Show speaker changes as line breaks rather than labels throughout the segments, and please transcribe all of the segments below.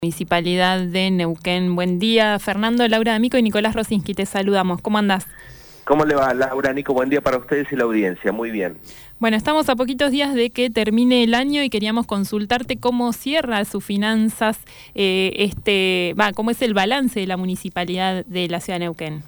Municipalidad de Neuquén. Buen día, Fernando, Laura D'Amico y Nicolás Rosinski, te saludamos. ¿Cómo andás?
¿Cómo le va, Laura, Nico? Buen día para ustedes y la audiencia. Muy bien.
Bueno, estamos a poquitos días de que termine el año y queríamos consultarte cómo cierra sus finanzas, cómo es el balance de la Municipalidad de la Ciudad de Neuquén.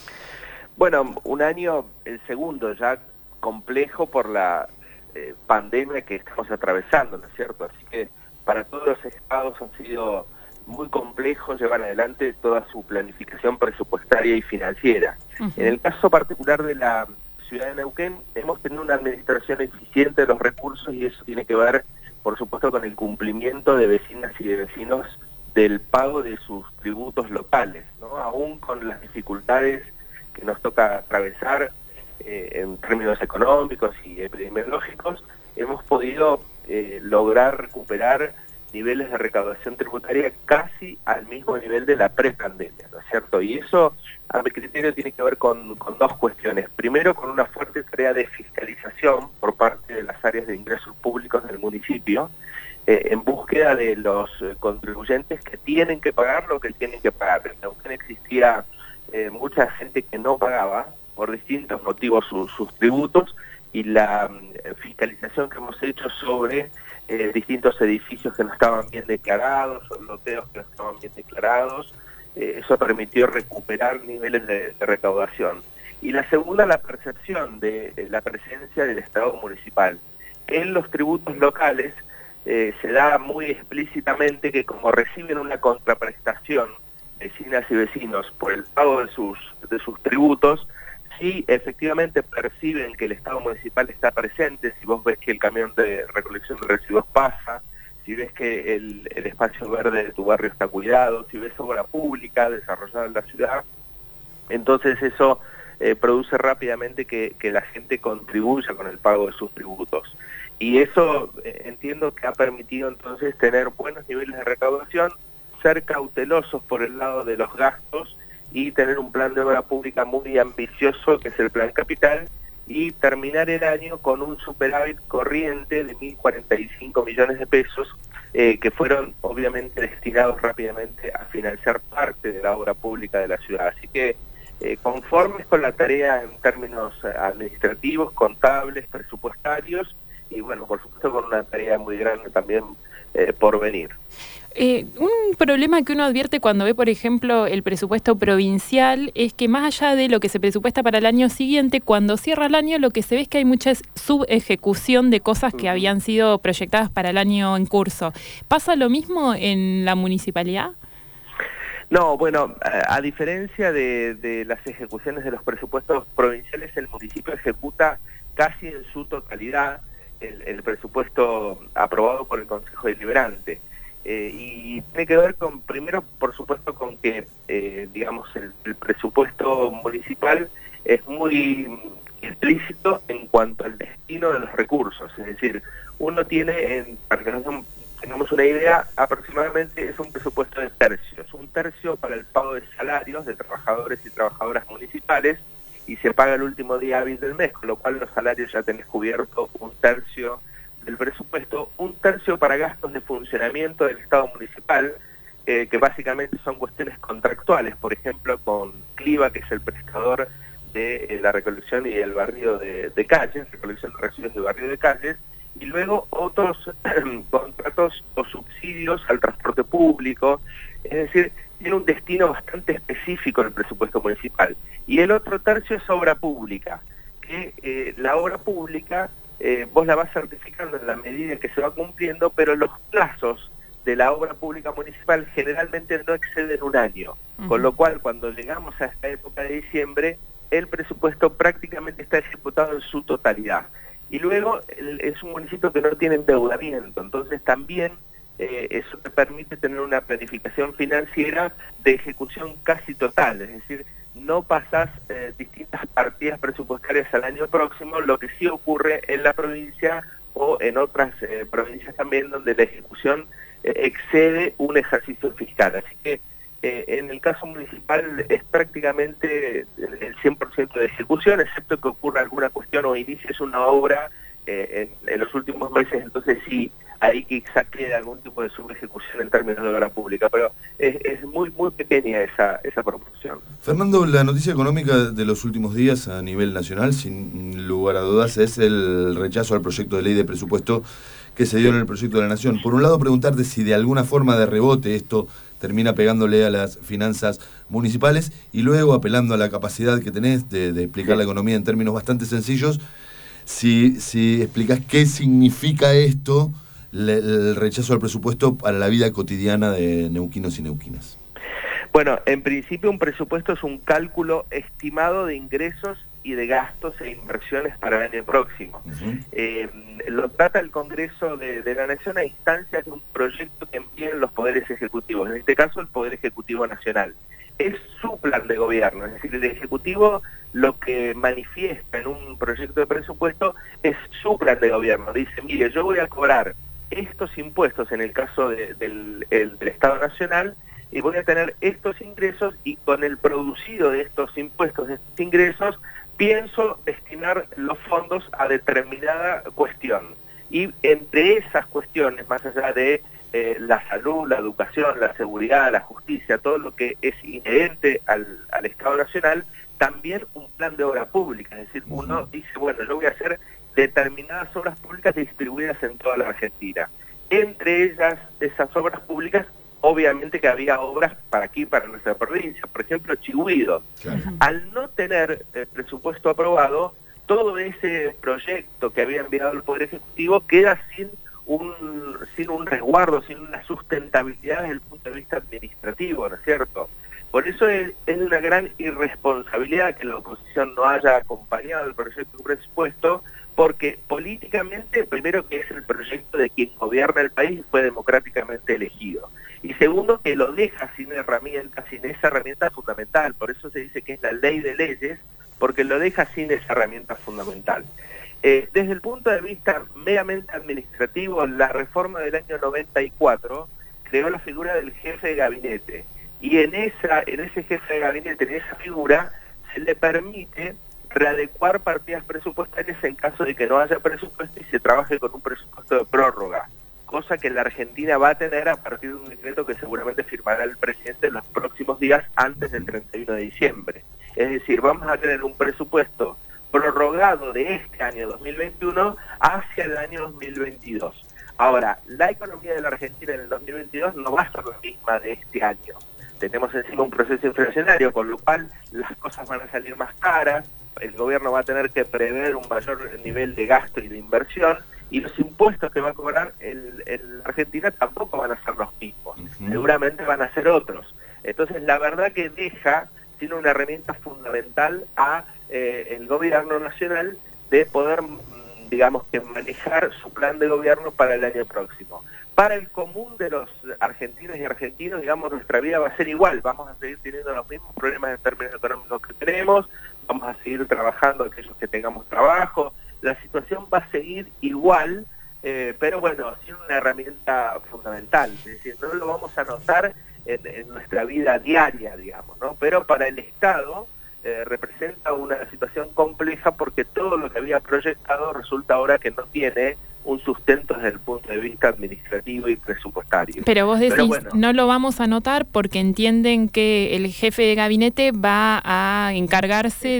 Bueno, un año, el segundo ya complejo por la pandemia que estamos atravesando, ¿no es cierto? Así que para todos los estados ha sido muy complejo llevar adelante toda su planificación presupuestaria y financiera. En el caso particular de la Ciudad de Neuquén, hemos tenido una administración eficiente de los recursos y eso tiene que ver, por supuesto, con el cumplimiento de vecinas y de vecinos del pago de sus tributos locales, ¿no? Aún con las dificultades que nos toca atravesar en términos económicos y epidemiológicos, hemos podido lograr recuperar niveles de recaudación tributaria casi al mismo nivel de la prepandemia, ¿no es cierto? Y eso, a mi criterio, tiene que ver con dos cuestiones. Primero, con una fuerte tarea de fiscalización por parte de las áreas de ingresos públicos del municipio, en búsqueda de los contribuyentes que tienen que pagar lo que tienen que pagar. Aunque existía mucha gente que no pagaba por distintos motivos sus tributos, y la fiscalización que hemos hecho sobre distintos edificios que no estaban bien declarados, o loteos que no estaban bien declarados, eso permitió recuperar niveles de recaudación. Y la segunda, la percepción de la presencia del Estado municipal. En los tributos locales se da muy explícitamente que como reciben una contraprestación vecinas y vecinos por el pago de sus tributos, si efectivamente perciben que el Estado municipal está presente, si vos ves que el camión de recolección de residuos pasa, si ves que el espacio verde de tu barrio está cuidado, si ves obra pública desarrollada en la ciudad, entonces eso produce rápidamente que la gente contribuya con el pago de sus tributos. Y eso entiendo que ha permitido entonces tener buenos niveles de recaudación, ser cautelosos por el lado de los gastos y tener un plan de obra pública muy ambicioso, que es el Plan Capital, y terminar el año con un superávit corriente de 1.045 millones de pesos, que fueron obviamente destinados rápidamente a financiar parte de la obra pública de la ciudad. Así que conformes con la tarea en términos administrativos, contables, presupuestarios, y bueno, por supuesto con una tarea muy grande también por venir.
Un problema que uno advierte cuando ve, por ejemplo, el presupuesto provincial es que más allá de lo que se presupuesta para el año siguiente, cuando cierra el año lo que se ve es que hay mucha subejecución de cosas que habían sido proyectadas para el año en curso. ¿Pasa lo mismo en la municipalidad?
No, bueno, a diferencia de las ejecuciones de los presupuestos provinciales, el municipio ejecuta casi en su totalidad el presupuesto aprobado por el Consejo Deliberante. Y tiene que ver con, primero, por supuesto, con que, digamos, el presupuesto municipal es muy explícito en cuanto al destino de los recursos. Es decir, uno tiene, para que tengamos una idea, aproximadamente es un presupuesto de tercios. Un tercio para el pago de salarios de trabajadores y trabajadoras municipales, y se paga el último día hábil del mes, con lo cual los salarios ya tenés cubierto un tercio del presupuesto, un tercio para gastos de funcionamiento del Estado municipal, que básicamente son cuestiones contractuales, por ejemplo con Cliva, que es el prestador de la recolección y el barrido de calles, recolección de residuos de barrio de calles, y luego otros contratos o subsidios al transporte público. Es decir, tiene un destino bastante específico el presupuesto municipal. Y el otro tercio es obra pública, que la obra pública vos la vas certificando en la medida en que se va cumpliendo, pero los plazos de la obra pública municipal generalmente no exceden un año, con lo cual cuando llegamos a esta época de diciembre, el presupuesto prácticamente está ejecutado en su totalidad. Y luego es un municipio que no tiene endeudamiento, entonces también eso te permite tener una planificación financiera de ejecución casi total, es decir, no pasás distintas partidas presupuestarias al año próximo, lo que sí ocurre en la provincia o en otras provincias también donde la ejecución excede un ejercicio fiscal. Así que en el caso municipal es prácticamente el 100% de ejecución, excepto que ocurra alguna cuestión o inicies una obra en los últimos meses, entonces sí ahí quizá quede algún tipo de subejecución en términos de obra pública, pero es muy pequeña esa proporción.
Fernando, la noticia económica de los últimos días a nivel nacional, sin lugar a dudas, es el rechazo al proyecto de ley de presupuesto que se dio en el proyecto de la Nación. Por un lado, preguntarte si de alguna forma de rebote esto termina pegándole a las finanzas municipales, y luego, apelando a la capacidad que tenés de explicar la economía en términos bastante sencillos, si explicás qué significa esto, el rechazo al presupuesto para la vida cotidiana de neuquinos y neuquinas.
Bueno, en principio un presupuesto es un cálculo estimado de ingresos y de gastos e inversiones para el año próximo. Lo trata el Congreso de la Nación a instancias de un proyecto que envíen los poderes ejecutivos, en este caso el Poder Ejecutivo Nacional. Es su plan de gobierno, es decir, el Ejecutivo lo que manifiesta en un proyecto de presupuesto es su plan de gobierno. Dice, mire, yo voy a cobrar estos impuestos en el caso del Estado Nacional, y voy a tener estos ingresos, y con el producido de estos impuestos, de estos ingresos, pienso destinar los fondos a determinada cuestión. Y entre esas cuestiones, más allá de la salud, la educación, la seguridad, la justicia, todo lo que es inherente al Estado Nacional, también un plan de obra pública. Es decir, uno dice, bueno, yo voy a hacer determinadas obras públicas distribuidas en toda la Argentina. Entre ellas, esas obras públicas, obviamente que había obras para aquí, para nuestra provincia, por ejemplo, Chigüido. Claro. Al no tener el presupuesto aprobado, todo ese proyecto que había enviado el Poder Ejecutivo queda sin un resguardo, sin una sustentabilidad desde el punto de vista administrativo, ¿no es cierto? Por eso es una gran irresponsabilidad que la oposición no haya acompañado el proyecto de presupuesto, porque políticamente, primero, que es el proyecto de quien gobierna el país y fue democráticamente elegido. Y segundo, que lo deja sin herramienta, sin esa herramienta fundamental. Por eso se dice que es la ley de leyes, porque lo deja sin esa herramienta fundamental. Desde el punto de vista meramente administrativo, la reforma del año 94 creó la figura del jefe de gabinete. Y en ese jefe de gabinete, en esa figura, se le permite readecuar partidas presupuestarias en caso de que no haya presupuesto y se trabaje con un presupuesto de prórroga, cosa que la Argentina va a tener a partir de un decreto que seguramente firmará el presidente en los próximos días antes del 31 de diciembre. Es decir, vamos a tener un presupuesto prorrogado de este año 2021 hacia el año 2022. Ahora, la economía de la Argentina en el 2022 no va a ser la misma de este año. Tenemos encima un proceso inflacionario, con lo cual las cosas van a salir más caras, el gobierno va a tener que prever un mayor nivel de gasto y de inversión, y los impuestos que va a cobrar la Argentina tampoco van a ser los mismos, seguramente van a ser otros. Entonces, la verdad que tiene una herramienta fundamental a el gobierno nacional de poder, digamos, que manejar su plan de gobierno para el año próximo. Para el común de los argentinos y argentinos, digamos, nuestra vida va a ser igual, vamos a seguir teniendo los mismos problemas en términos económicos que tenemos, vamos a seguir trabajando aquellos que tengamos trabajo, la situación va a seguir igual, pero bueno, sin una herramienta fundamental, es decir, no lo vamos a notar en nuestra vida diaria, digamos, ¿no? Pero para el Estado representa una situación compleja, porque todo lo que había proyectado resulta ahora que no tiene un sustento desde el punto de vista administrativo y presupuestario.
Pero vos decís, bueno, no lo vamos a notar porque entienden que el jefe de gabinete va a encargarse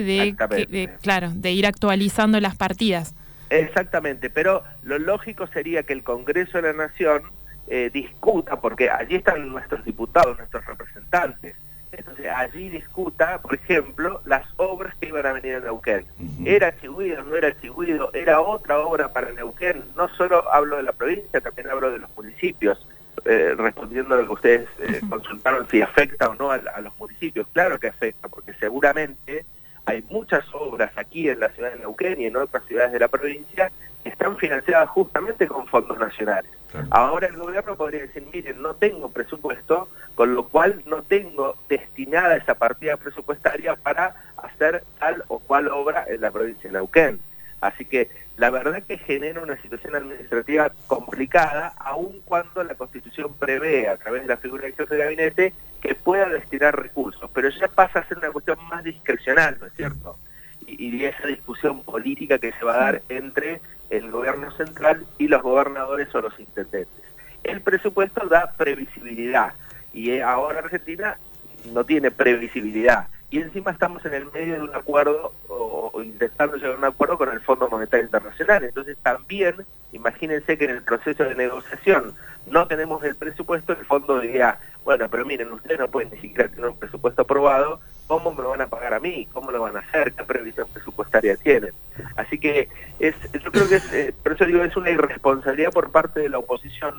de ir actualizando las partidas.
Exactamente, pero lo lógico sería que el Congreso de la Nación discuta, porque allí están nuestros diputados, nuestros representantes. Entonces allí discuta, por ejemplo, las obras que iban a venir a Neuquén. ¿Era Chigüido, no era Chigüido? ¿Era otra obra para Neuquén? No solo hablo de la provincia, también hablo de los municipios, respondiendo a lo que ustedes consultaron, si afecta o no a los municipios. Claro que afecta, porque seguramente hay muchas obras aquí en la ciudad de Neuquén y en otras ciudades de la provincia que están financiadas justamente con fondos nacionales. Claro. Ahora el gobierno podría decir, miren, no tengo presupuesto, con lo cual no tengo destinada esa partida presupuestaria para hacer tal o cual obra en la provincia de Neuquén. Así que la verdad que genera una situación administrativa complicada, aun cuando la Constitución prevé, a través de la figura del jefe de gabinete, que pueda destinar recursos, pero ya pasa a ser una cuestión más discrecional, ¿no es cierto? Y esa discusión política que se va a dar entre el gobierno central y los gobernadores o los intendentes. El presupuesto da previsibilidad y ahora Argentina no tiene previsibilidad. Y encima estamos en el medio de un acuerdo o intentando llegar a un acuerdo con el Fondo Monetario Internacional. Entonces también, imagínense que en el proceso de negociación no tenemos el presupuesto, el fondo diría, bueno, pero miren, ustedes no pueden ni siquiera tener un presupuesto aprobado, ¿cómo me lo van a pagar a mí? ¿Cómo lo van a hacer? ¿Qué previsión presupuestaria tienen? Así que yo creo que por eso digo, es una irresponsabilidad por parte de la oposición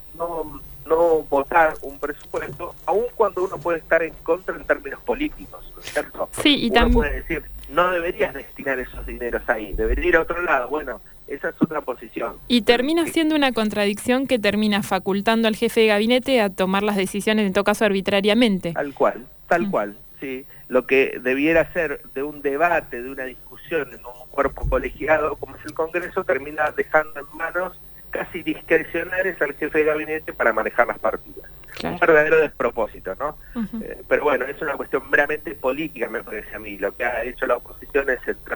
no votar un presupuesto, aun cuando uno puede estar en contra en términos políticos, ¿no es cierto?
Sí, y
uno puede decir, no deberías destinar esos dineros ahí, debería ir a otro lado. Bueno, esa es otra posición.
Y termina siendo una contradicción que termina facultando al jefe de gabinete a tomar las decisiones, en todo caso arbitrariamente.
Tal cual, sí. Lo que debiera ser de un debate, de una discusión en un cuerpo colegiado como es el Congreso, termina dejando en manos casi discrecionales al jefe de gabinete para manejar las partidas. Claro. Un verdadero despropósito, ¿no? Pero bueno, es una cuestión meramente política, me parece a mí. Lo que ha hecho la oposición es entrar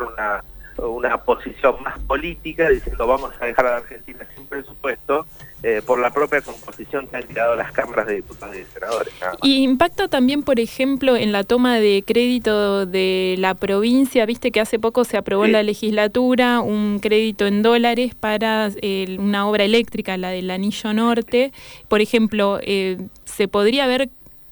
una posición más política, diciendo vamos a dejar a la Argentina sin presupuesto, por la propia composición que han tirado las cámaras de diputados y de senadores.
Y impacta también, por ejemplo, en la toma de crédito de la provincia. Viste que hace poco se aprobó en la legislatura un crédito en dólares para una obra eléctrica, la del Anillo Norte. Por ejemplo, ¿se podría ver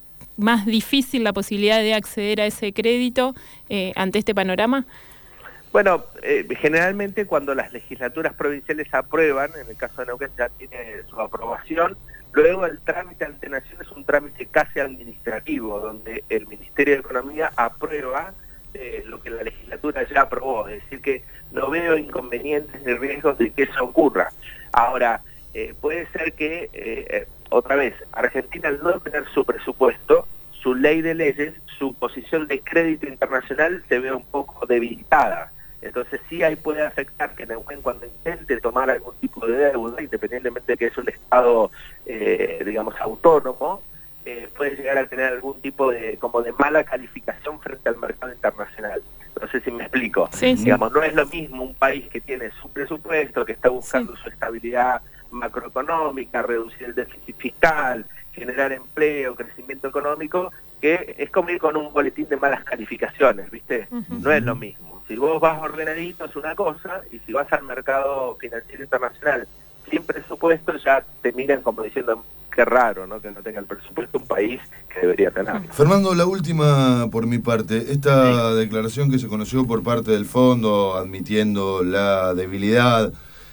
más difícil la posibilidad de acceder a ese crédito ante este panorama?
Bueno, generalmente cuando las legislaturas provinciales aprueban, en el caso de Neuquén ya tiene su aprobación, luego el trámite ante Nación es un trámite casi administrativo, donde el Ministerio de Economía aprueba lo que la legislatura ya aprobó, es decir que no veo inconvenientes ni riesgos de que eso ocurra. Ahora, puede ser que, otra vez, Argentina al no tener su presupuesto, su ley de leyes, su posición de crédito internacional se ve un poco debilitada. Entonces sí ahí puede afectar que Neuquén cuando intente tomar algún tipo de deuda, independientemente de que es un Estado, digamos, autónomo, puede llegar a tener algún tipo de mala calificación frente al mercado internacional. No sé si me explico.
Sí.
Digamos, no es lo mismo un país que tiene su presupuesto, que está buscando su estabilidad macroeconómica, reducir el déficit fiscal, generar empleo, crecimiento económico, que es como ir con un boletín de malas calificaciones, ¿viste? No es lo mismo. Si vos vas ordenadito es una cosa, y si vas al mercado financiero internacional sin presupuesto, ya te miran como diciendo, qué raro, ¿no? Que no tenga el presupuesto un país que debería tener.
Fernando, la última por mi parte. Esta declaración que se conoció por parte del Fondo, admitiendo la debilidad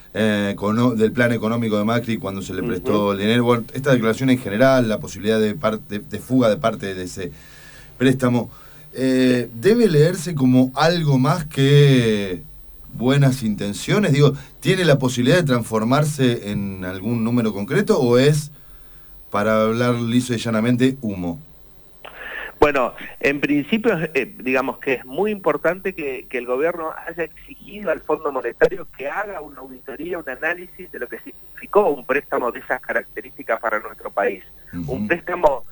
del plan económico de Macri cuando se le prestó el dinero, bueno, esta declaración en general, la posibilidad de fuga de parte de ese préstamo, ¿debe leerse como algo más que buenas intenciones? Digo, ¿tiene la posibilidad de transformarse en algún número concreto o es, para hablar liso y llanamente, humo?
Bueno, en principio, digamos que es muy importante que el gobierno haya exigido al Fondo Monetario que haga una auditoría, un análisis de lo que significó un préstamo de esas características para nuestro país. Un préstamo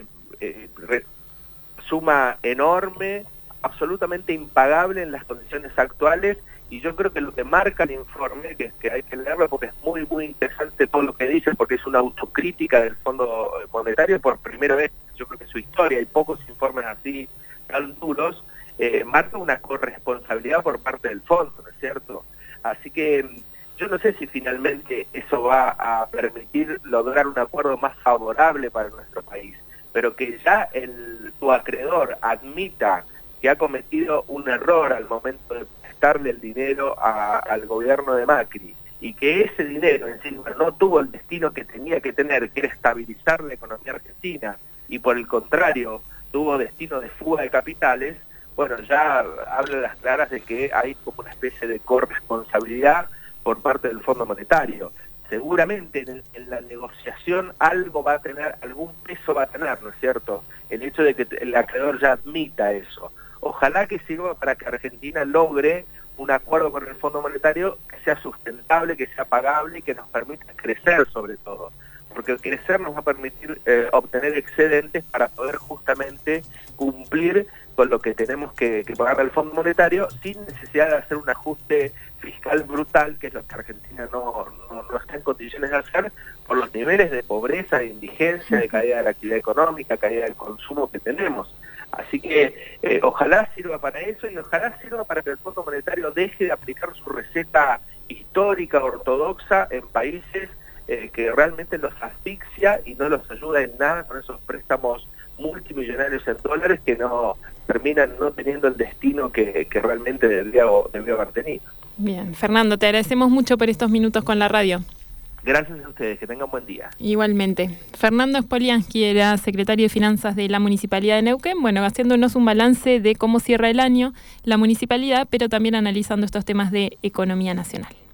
suma enorme, absolutamente impagable en las condiciones actuales, y yo creo que lo que marca el informe, que hay que leerlo porque es muy, muy interesante todo lo que dice, porque es una autocrítica del Fondo Monetario por primera vez, yo creo que en su historia, hay pocos informes así tan duros, marca una corresponsabilidad por parte del Fondo, ¿no es cierto? Así que yo no sé si finalmente eso va a permitir lograr un acuerdo más favorable para nuestro país, pero que ya tu acreedor admita que ha cometido un error al momento de prestarle el dinero al gobierno de Macri, y que ese dinero encima no tuvo el destino que tenía que tener, que era estabilizar la economía argentina, y por el contrario tuvo destino de fuga de capitales, bueno, ya habla las claras de que hay como una especie de corresponsabilidad por parte del Fondo Monetario. Seguramente en la negociación algo va a tener, algún peso va a tener, ¿no es cierto? El hecho de que el acreedor ya admita eso. Ojalá que sirva para que Argentina logre un acuerdo con el Fondo Monetario que sea sustentable, que sea pagable y que nos permita crecer sobre todo. Porque el crecer nos va a permitir obtener excedentes para poder justamente cumplir con lo que tenemos que pagar al Fondo Monetario sin necesidad de hacer un ajuste fiscal brutal, que es lo que Argentina no está en condiciones de hacer por los niveles de pobreza, de indigencia, de caída de la actividad económica, caída del consumo que tenemos. Así que ojalá sirva para eso y ojalá sirva para que el Fondo Monetario deje de aplicar su receta histórica, ortodoxa, en países que realmente los asfixia y no los ayuda en nada con esos préstamos multimillonarios en dólares que no terminan no teniendo el destino que realmente debió haber tenido.
Bien, Fernando, te agradecemos mucho por estos minutos con la radio.
Gracias a ustedes, que tengan buen día.
Igualmente. Fernando Spoliansky era secretario de Finanzas de la Municipalidad de Neuquén, bueno, haciéndonos un balance de cómo cierra el año la municipalidad, pero también analizando estos temas de economía nacional.